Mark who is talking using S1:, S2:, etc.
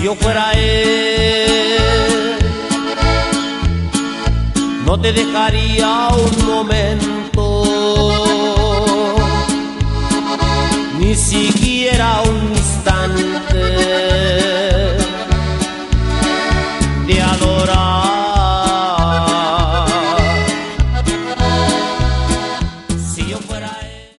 S1: yo fuera él, no te dejaría un momento, ni siquiera un instante de adorarte.